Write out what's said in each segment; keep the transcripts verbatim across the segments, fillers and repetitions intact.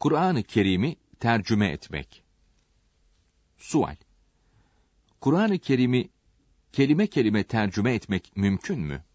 Kur'an-ı Kerim'i tercüme etmek. Sual: Kur'an-ı Kerim'i kelime kelime tercüme etmek mümkün mü?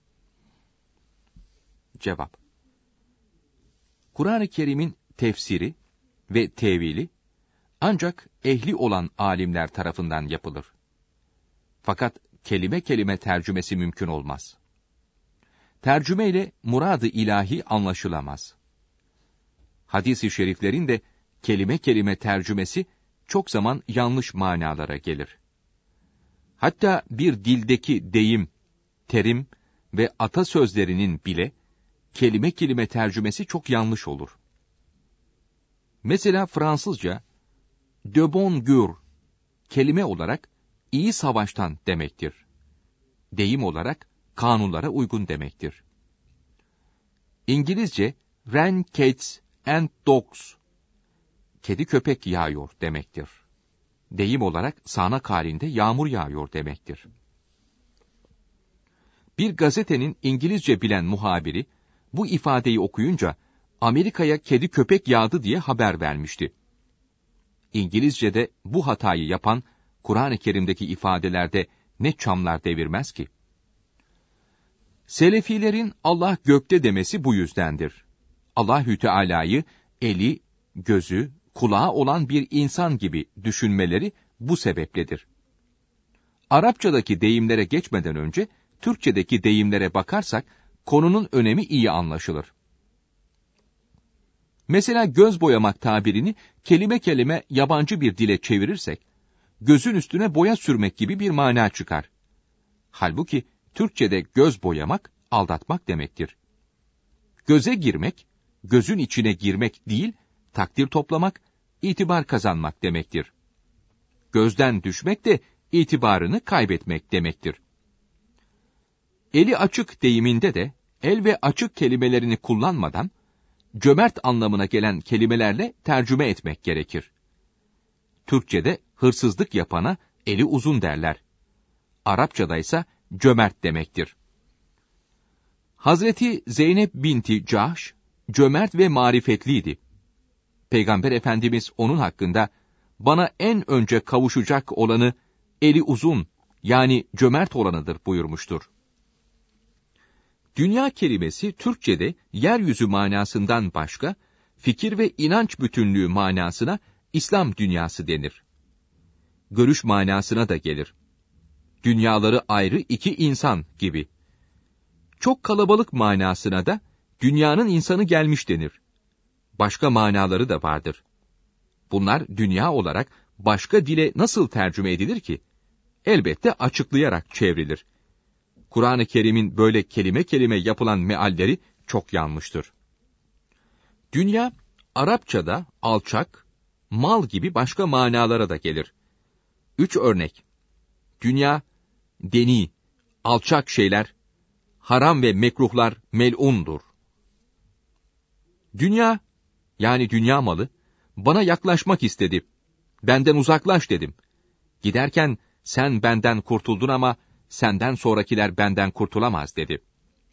Cevap: Kur'an-ı Kerim'in tefsiri ve tevili ancak ehli olan alimler tarafından yapılır. Fakat kelime kelime tercümesi mümkün olmaz. Tercüme ile murad-ı ilahi anlaşılamaz. Hadis-i şeriflerin de kelime kelime tercümesi çok zaman yanlış manalara gelir. Hatta bir dildeki deyim, terim ve atasözlerinin bile kelime kelime tercümesi çok yanlış olur. Mesela Fransızca de bon guerre kelime olarak iyi savaştan demektir. Deyim olarak kanunlara uygun demektir. İngilizce rain cats and dogs kedi köpek yağıyor demektir. Deyim olarak sağanak halinde yağmur yağıyor demektir. Bir gazetenin İngilizce bilen muhabiri bu ifadeyi okuyunca Amerika'ya kedi köpek yağdı diye haber vermişti. İngilizce'de bu hatayı yapan Kur'an-ı Kerim'deki ifadelerde ne çamlar devirmez ki? Selefilerin Allah gökte demesi bu yüzdendir. Allahü Teala'yı eli, gözü, kulağı olan bir insan gibi düşünmeleri bu sebepledir. Arapçadaki deyimlere geçmeden önce Türkçedeki deyimlere bakarsak konunun önemi iyi anlaşılır. Mesela göz boyamak tabirini kelime kelime yabancı bir dile çevirirsek, gözün üstüne boya sürmek gibi bir mana çıkar. Halbuki Türkçede göz boyamak, aldatmak demektir. Göze girmek, gözün içine girmek değil, takdir toplamak, itibar kazanmak demektir. Gözden düşmek de itibarını kaybetmek demektir. Eli açık deyiminde de el ve açık kelimelerini kullanmadan, cömert anlamına gelen kelimelerle tercüme etmek gerekir. Türkçede hırsızlık yapana eli uzun derler. Arapçada ise cömert demektir. Hazreti Zeynep binti Cahş, cömert ve marifetliydi. Peygamber Efendimiz onun hakkında, bana en önce kavuşacak olanı eli uzun, yani cömert olanıdır buyurmuştur. Dünya kelimesi Türkçede yeryüzü manasından başka, fikir ve inanç bütünlüğü manasına İslam dünyası denir. Görüş manasına da gelir. Dünyaları ayrı iki insan gibi. Çok kalabalık manasına da dünyanın insanı gelmiş denir. Başka manaları da vardır. Bunlar dünya olarak başka dile nasıl tercüme edilir ki? Elbette açıklayarak çevrilir. Kur'an-ı Kerim'in böyle kelime kelime yapılan mealleri çok yanlıştır. Dünya, Arapçada alçak, mal gibi başka manalara da gelir. Üç örnek. Dünya, deni, alçak şeyler, haram ve mekruhlar mel'undur. Dünya, yani dünya malı, bana yaklaşmak istedi. Benden uzaklaş dedim. Giderken sen benden kurtuldun ama senden sonrakiler benden kurtulamaz dedi.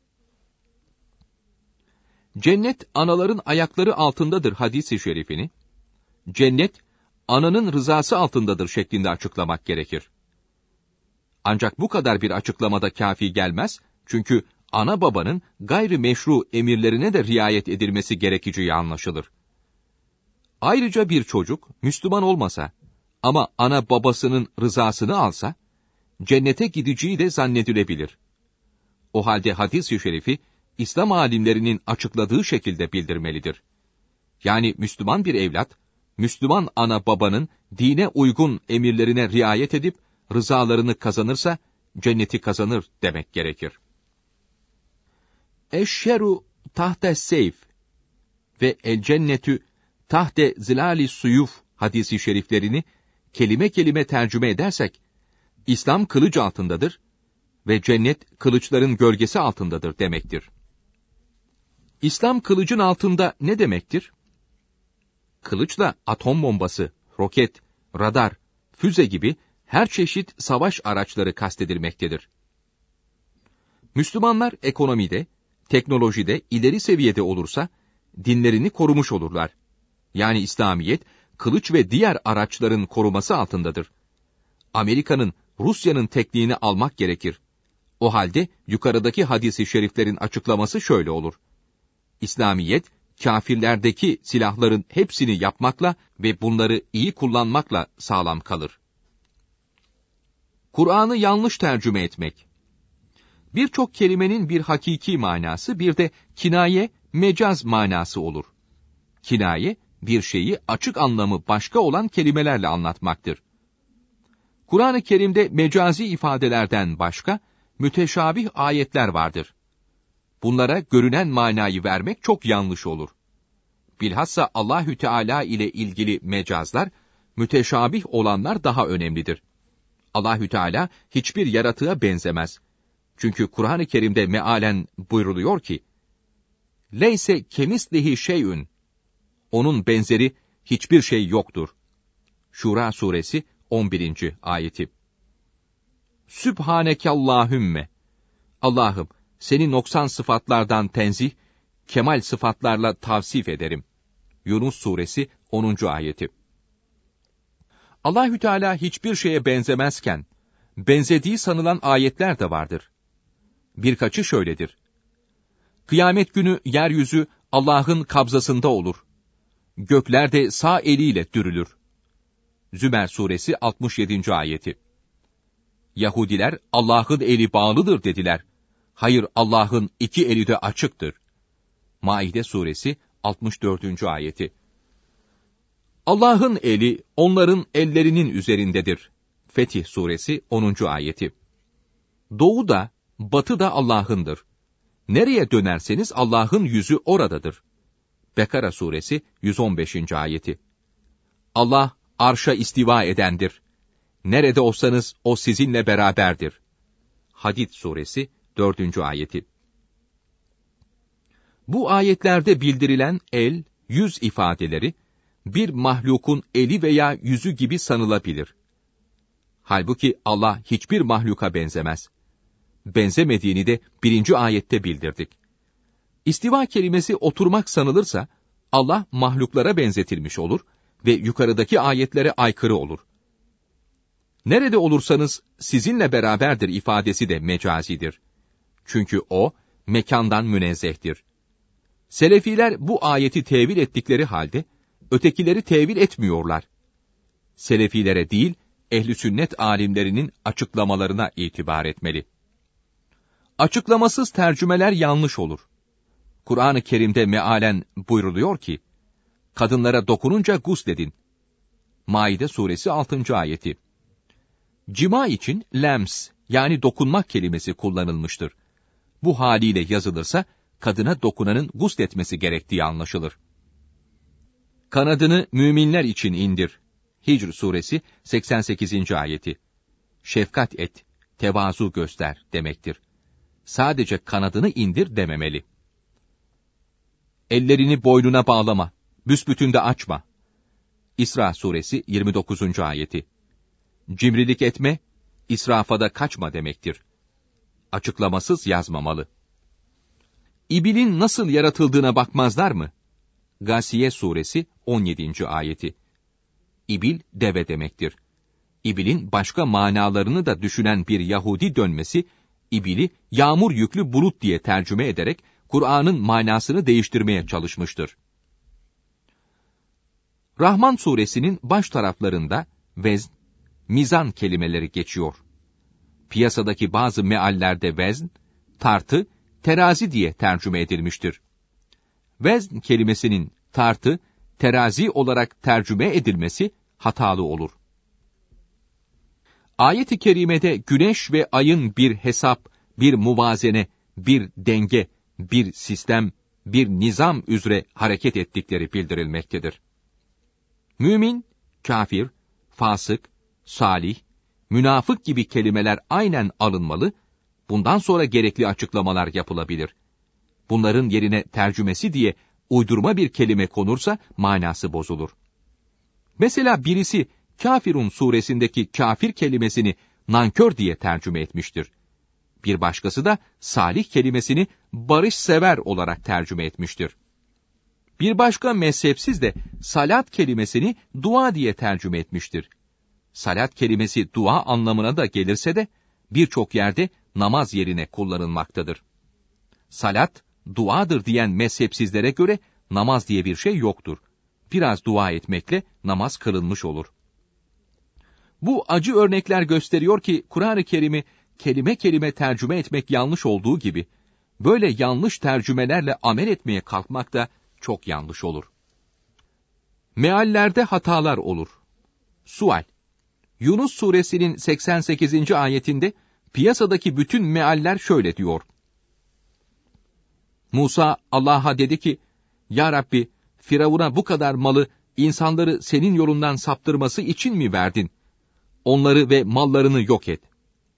Cennet anaların ayakları altındadır hadis-i şerifini, cennet ananın rızası altındadır şeklinde açıklamak gerekir. Ancak bu kadar bir açıklamada kafi gelmez, çünkü ana babanın gayri meşru emirlerine de riayet edilmesi gerekeceği anlaşılır. Ayrıca bir çocuk Müslüman olmasa ama ana babasının rızasını alsa, cennete gideceği de zannedilebilir. O halde hadis-i şerifi, İslam alimlerinin açıkladığı şekilde bildirmelidir. Yani Müslüman bir evlat, Müslüman ana babanın dine uygun emirlerine riayet edip, rızalarını kazanırsa, cenneti kazanır demek gerekir. Eşşeru tahte seyf ve el cennetü tahte zilali suyuf hadisi şeriflerini kelime kelime tercüme edersek, İslam kılıç altındadır ve cennet kılıçların gölgesi altındadır demektir. İslam kılıcın altında ne demektir? Kılıçla atom bombası, roket, radar, füze gibi her çeşit savaş araçları kastedilmektedir. Müslümanlar ekonomide, teknolojide ileri seviyede olursa, dinlerini korumuş olurlar. Yani İslamiyet, kılıç ve diğer araçların koruması altındadır. Amerika'nın, Rusya'nın tekniğini almak gerekir. O halde yukarıdaki hadis-i şeriflerin açıklaması şöyle olur. İslamiyet, kâfirlerdeki silahların hepsini yapmakla ve bunları iyi kullanmakla sağlam kalır. Kur'an'ı yanlış tercüme etmek. Birçok kelimenin bir hakiki manası, bir de kinaye, mecaz manası olur. Kinaye, bir şeyi açık anlamı başka olan kelimelerle anlatmaktır. Kur'an-ı Kerim'de mecazi ifadelerden başka, müteşabih ayetler vardır. Bunlara görünen manayı vermek çok yanlış olur. Bilhassa Allahü Teala ile ilgili mecazlar, müteşabih olanlar daha önemlidir. Allahü Teala hiçbir yaratığa benzemez. Çünkü Kur'an-ı Kerim'de mealen buyruluyor ki, "Leyse kemislihi şeyün." Onun benzeri hiçbir şey yoktur. Şura suresi on birinci ayeti. Sübhanekallahümme. Allah'ım, seni noksan sıfatlardan tenzih, kemal sıfatlarla tavsif ederim. Yunus suresi onuncu ayeti. Allahü Teala hiçbir şeye benzemezken, benzediği sanılan ayetler de vardır. Birkaçı şöyledir. Kıyamet günü yeryüzü Allah'ın kabzasında olur. Gökler de sağ eliyle dürülür. Zümer suresi altmış yedinci ayeti. Yahudiler Allah'ın eli bağlıdır dediler. Hayır, Allah'ın iki eli de açıktır. Maide suresi altmış dördüncü ayeti. Allah'ın eli onların ellerinin üzerindedir. Fetih suresi onuncu ayeti. Doğu da, batı da Allah'ındır. Nereye dönerseniz Allah'ın yüzü oradadır. Bekara suresi yüz on beşinci ayeti. Allah arşa istiva edendir. Nerede olsanız o sizinle beraberdir. Hadid suresi dördüncü ayeti. Bu ayetlerde bildirilen el, yüz ifadeleri, bir mahlukun eli veya yüzü gibi sanılabilir. Halbuki Allah hiçbir mahluka benzemez. Benzemediğini de birinci ayette bildirdik. İstiva kelimesi oturmak sanılırsa, Allah mahluklara benzetilmiş olur ve yukarıdaki ayetlere aykırı olur. Nerede olursanız sizinle beraberdir ifadesi de mecazidir. Çünkü o, mekandan münezzehtir. Selefiler bu ayeti tevil ettikleri halde, ötekileri tevil etmiyorlar. Selefilere değil, ehl-i sünnet alimlerinin açıklamalarına itibar etmeli. Açıklamasız tercümeler yanlış olur. Kur'an-ı Kerim'de mealen buyruluyor ki, kadınlara dokununca gusledin. Maide suresi altıncı ayeti. Cima için lems, yani dokunmak kelimesi kullanılmıştır. Bu haliyle yazılırsa, kadına dokunanın gusletmesi gerektiği anlaşılır. Kanadını müminler için indir. Hicr suresi seksen sekizinci ayeti. Şefkat et, tevazu göster demektir. Sadece kanadını indir dememeli. Ellerini boynuna bağlama, büsbütün de açma. İsra suresi yirmi dokuzuncu ayeti. Cimrilik etme, israfa da kaçma demektir. Açıklamasız yazmamalı. İbilin nasıl yaratıldığına bakmazlar mı? Gâsiye suresi on yedinci ayeti. İbil, deve demektir. İbilin başka manalarını da düşünen bir Yahudi dönmesi, İbili yağmur yüklü bulut diye tercüme ederek, Kur'an'ın manasını değiştirmeye çalışmıştır. Rahman suresinin baş taraflarında vezn, mizan kelimeleri geçiyor. Piyasadaki bazı meallerde vezn, tartı, terazi diye tercüme edilmiştir. Vezn kelimesinin tartı, terazi olarak tercüme edilmesi hatalı olur. Ayet-i kerimede güneş ve ayın bir hesap, bir muvazene, bir denge, bir sistem, bir nizam üzere hareket ettikleri bildirilmektedir. Mümin, kafir, fasık, salih, münafık gibi kelimeler aynen alınmalı, bundan sonra gerekli açıklamalar yapılabilir. Bunların yerine tercümesi diye uydurma bir kelime konursa manası bozulur. Mesela birisi Kafirun suresindeki kafir kelimesini nankör diye tercüme etmiştir. Bir başkası da salih kelimesini barışsever olarak tercüme etmiştir. Bir başka mezhepsiz de salat kelimesini dua diye tercüme etmiştir. Salat kelimesi dua anlamına da gelirse de birçok yerde namaz yerine kullanılmaktadır. Salat, duadır diyen mezhepsizlere göre namaz diye bir şey yoktur. Biraz dua etmekle namaz kılınmış olur. Bu acı örnekler gösteriyor ki Kur'an-ı Kerim'i kelime kelime tercüme etmek yanlış olduğu gibi, böyle yanlış tercümelerle amel etmeye kalkmak da çok yanlış olur. Meallerde hatalar olur. Sual. Yunus suresinin seksen sekizinci ayetinde piyasadaki bütün mealler şöyle diyor. Musa Allah'a dedi ki, Ya Rabbi, Firavun'a bu kadar malı insanları senin yolundan saptırması için mi verdin? Onları ve mallarını yok et.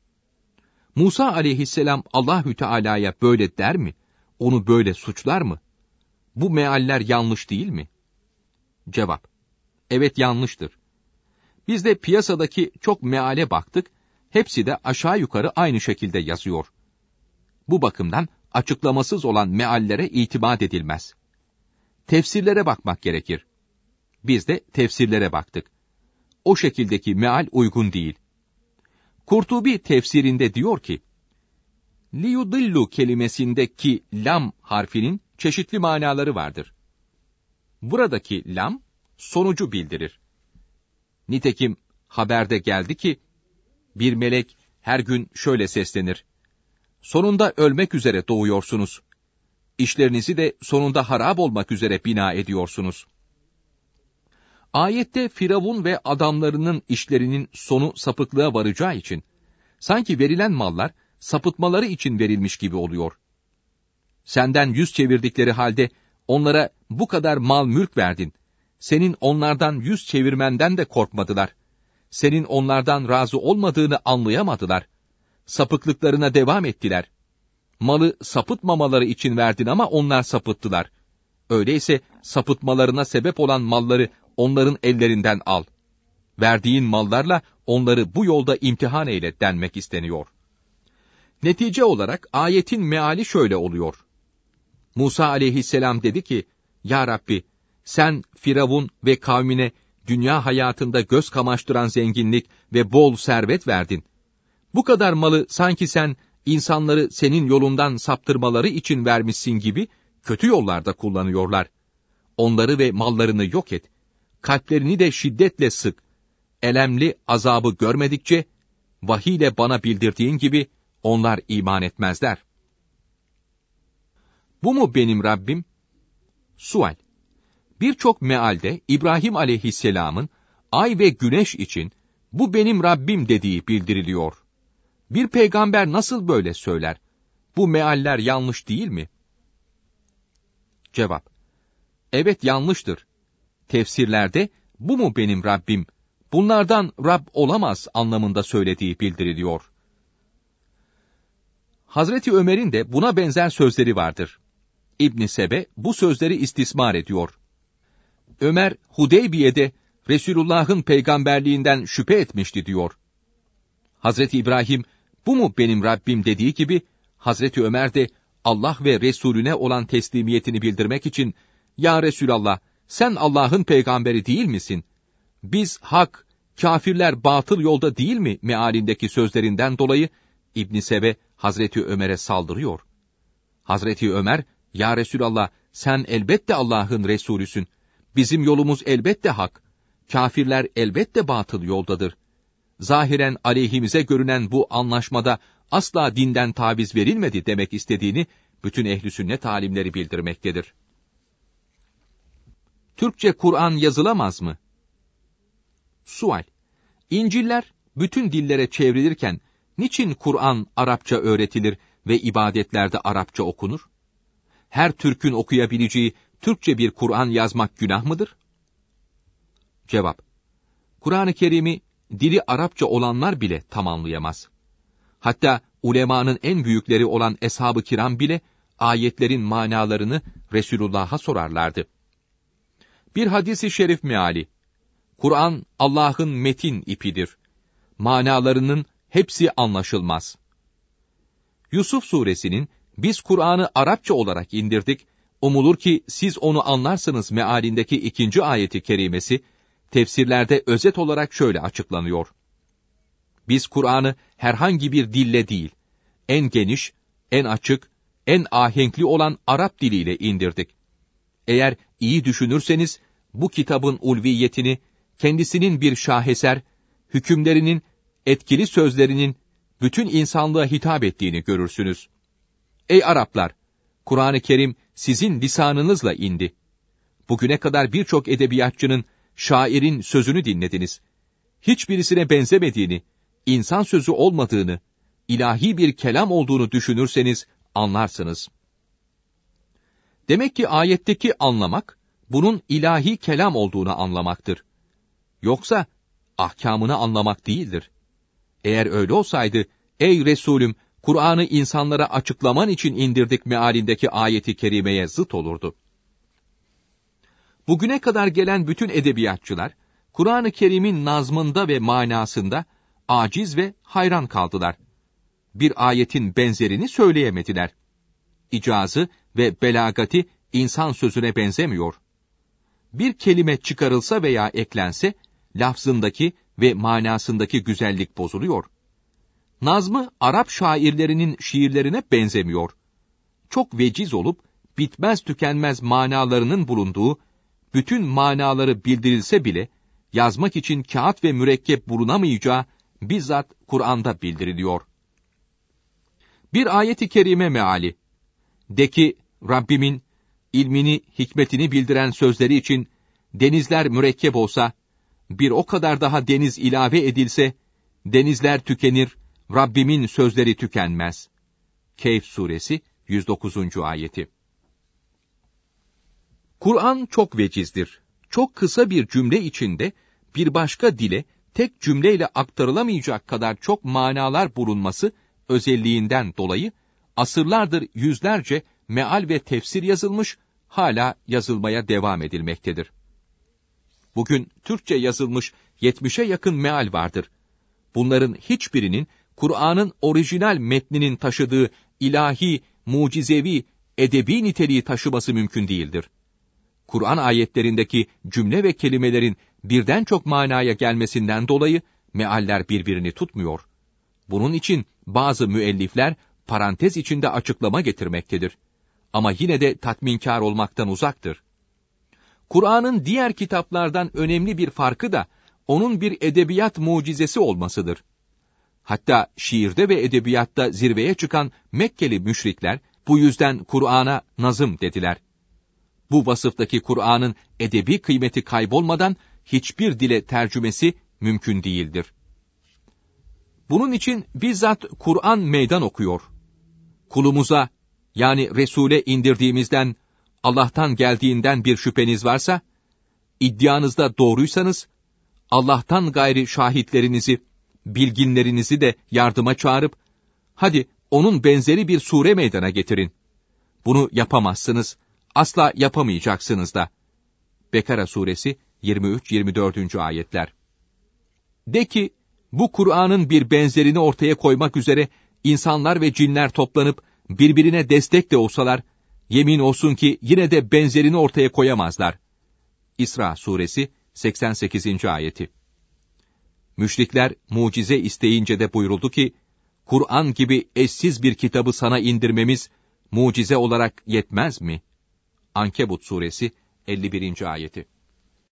Musa aleyhisselam Allahü Teala'ya böyle der mi? Onu böyle suçlar mı? Bu mealler yanlış değil mi? Cevap. Evet, yanlıştır. Biz de piyasadaki çok meale baktık, hepsi de aşağı yukarı aynı şekilde yazıyor. Bu bakımdan açıklamasız olan meallere itimat edilmez. Tefsirlere bakmak gerekir. Biz de tefsirlere baktık. O şekildeki meal uygun değil. Kurtubi tefsirinde diyor ki, liyudillu kelimesindeki lam harfinin çeşitli manaları vardır. Buradaki lam, sonucu bildirir. Nitekim haberde geldi ki, bir melek her gün şöyle seslenir. Sonunda ölmek üzere doğuyorsunuz. İşlerinizi de sonunda harap olmak üzere bina ediyorsunuz. Ayette Firavun ve adamlarının işlerinin sonu sapıklığa varacağı için, sanki verilen mallar sapıtmaları için verilmiş gibi oluyor. Senden yüz çevirdikleri halde onlara bu kadar mal mülk verdin. Senin onlardan yüz çevirmenden de korkmadılar. Senin onlardan razı olmadığını anlayamadılar. Sapıklıklarına devam ettiler. Malı sapıtmamaları için verdin ama onlar sapıttılar. Öyleyse sapıtmalarına sebep olan malları onların ellerinden al. Verdiğin mallarla onları bu yolda imtihan eyle denmek isteniyor. Netice olarak ayetin meali şöyle oluyor. Musa aleyhisselam dedi ki, Ya Rabbi, sen Firavun ve kavmine dünya hayatında göz kamaştıran zenginlik ve bol servet verdin. Bu kadar malı sanki sen insanları senin yolundan saptırmaları için vermişsin gibi kötü yollarda kullanıyorlar. Onları ve mallarını yok et. Kalplerini de şiddetle sık. Elemli azabı görmedikçe, vahiyle bana bildirdiğin gibi onlar iman etmezler. Bu mu benim Rabbim? Sual. Birçok mealde İbrahim aleyhisselamın ay ve güneş için bu benim Rabbim dediği bildiriliyor. Bir peygamber nasıl böyle söyler? Bu mealler yanlış değil mi? Cevap. Evet, yanlıştır. Tefsirlerde bu mu benim Rabbim, bunlardan Rab olamaz anlamında söylediği bildiriliyor. Hazreti Ömer'in de buna benzer sözleri vardır. İbn Sebe bu sözleri istismar ediyor. Ömer, Hudeybiye'de Resulullah'ın peygamberliğinden şüphe etmişti diyor. Hazreti İbrahim, bu mu benim Rabbim dediği gibi, Hazreti Ömer de Allah ve Resulüne olan teslimiyetini bildirmek için, Ya Resulallah, sen Allah'ın peygamberi değil misin? Biz hak, kafirler batıl yolda değil mi mealindeki sözlerinden dolayı, İbn Sebe Hazreti Ömer'e saldırıyor. Hazreti Ömer, Ya Resulallah, sen elbette Allah'ın Resulüsün. Bizim yolumuz elbette hak. Kafirler elbette batıl yoldadır. Zahiren aleyhimize görünen bu anlaşmada asla dinden taviz verilmedi demek istediğini bütün ehl-i sünnet alimleri bildirmektedir. Türkçe Kur'an yazılamaz mı? Sual. İnciller bütün dillere çevrilirken niçin Kur'an Arapça öğretilir ve ibadetlerde Arapça okunur? Her Türk'ün okuyabileceği Türkçe bir Kur'an yazmak günah mıdır? Cevap. Kur'an-ı Kerim'i dili Arapça olanlar bile tam anlayamaz. Hatta ulemanın en büyükleri olan Eshab-ı Kiram bile ayetlerin manalarını Resulullah'a sorarlardı. Bir hadis-i şerif meali, Kur'an Allah'ın metin ipidir. Manalarının hepsi anlaşılmaz. Yusuf suresinin biz Kur'an'ı Arapça olarak indirdik, Umulur ki siz onu anlarsınız mealindeki ikinci ayeti kerimesi, tefsirlerde özet olarak şöyle açıklanıyor. Biz Kur'an'ı herhangi bir dille değil, en geniş, en açık, en ahenkli olan Arap diliyle indirdik. Eğer iyi düşünürseniz, bu kitabın ulviyetini, kendisinin bir şaheser, hükümlerinin, etkili sözlerinin, bütün insanlığa hitap ettiğini görürsünüz. Ey Araplar! Kur'an-ı Kerim sizin lisanınızla indi. Bugüne kadar birçok edebiyatçının, şairin sözünü dinlediniz. Hiçbirisine benzemediğini, insan sözü olmadığını, ilahi bir kelam olduğunu düşünürseniz anlarsınız. Demek ki ayetteki anlamak, bunun ilahi kelam olduğunu anlamaktır. Yoksa ahkamını anlamak değildir. Eğer öyle olsaydı, ey Resulüm, Kur'an'ı insanlara açıklaman için indirdik mealindeki ayeti kerimeye zıt olurdu. Bugüne kadar gelen bütün edebiyatçılar, Kur'an-ı Kerim'in nazmında ve manasında aciz ve hayran kaldılar. Bir ayetin benzerini söyleyemediler. İcazı ve belagati insan sözüne benzemiyor. Bir kelime çıkarılsa veya eklense, lafzındaki ve manasındaki güzellik bozuluyor. Nazmı Arap şairlerinin şiirlerine benzemiyor. Çok veciz olup, bitmez tükenmez manalarının bulunduğu, bütün manaları bildirilse bile, yazmak için kağıt ve mürekkep bulunamayacağı bizzat Kur'an'da bildiriliyor. Bir ayet-i kerime meali, de ki Rabbimin ilmini, hikmetini bildiren sözleri için denizler mürekkep olsa, bir o kadar daha deniz ilave edilse, denizler tükenir, Rabbimin sözleri tükenmez. Kehf suresi yüz dokuzuncu ayeti. Kur'an çok vecizdir. Çok kısa bir cümle içinde bir başka dile tek cümleyle aktarılamayacak kadar çok manalar bulunması özelliğinden dolayı asırlardır yüzlerce meal ve tefsir yazılmış, hala yazılmaya devam edilmektedir. Bugün Türkçe yazılmış yetmişe yakın meal vardır. Bunların hiçbirinin Kur'an'ın orijinal metninin taşıdığı ilahi, mucizevi, edebi niteliği taşıması mümkün değildir. Kur'an ayetlerindeki cümle ve kelimelerin birden çok manaya gelmesinden dolayı mealler birbirini tutmuyor. Bunun için bazı müellifler parantez içinde açıklama getirmektedir. Ama yine de tatminkar olmaktan uzaktır. Kur'an'ın diğer kitaplardan önemli bir farkı da onun bir edebiyat mucizesi olmasıdır. Hatta şiirde ve edebiyatta zirveye çıkan Mekkeli müşrikler bu yüzden Kur'an'a nazım dediler. Bu vasıftaki Kur'an'ın edebi kıymeti kaybolmadan hiçbir dile tercümesi mümkün değildir. Bunun için bizzat Kur'an meydan okuyor. Kulumuza, yani Resul'e indirdiğimizden, Allah'tan geldiğinden bir şüpheniz varsa, iddianızda doğruysanız, Allah'tan gayri şahitlerinizi, bilginlerinizi de yardıma çağırıp, hadi onun benzeri bir sure meydana getirin. Bunu yapamazsınız, asla yapamayacaksınız da. Bekara suresi yirmi üç yirmi dördüncü ayetler. De ki, bu Kur'an'ın bir benzerini ortaya koymak üzere insanlar ve cinler toplanıp birbirine destek de olsalar, yemin olsun ki yine de benzerini ortaya koyamazlar. İsra suresi seksen sekizinci ayeti. Müşrikler mucize isteyince de buyuruldu ki, Kur'an gibi eşsiz bir kitabı sana indirmemiz mucize olarak yetmez mi? Ankebut suresi elli birinci ayeti.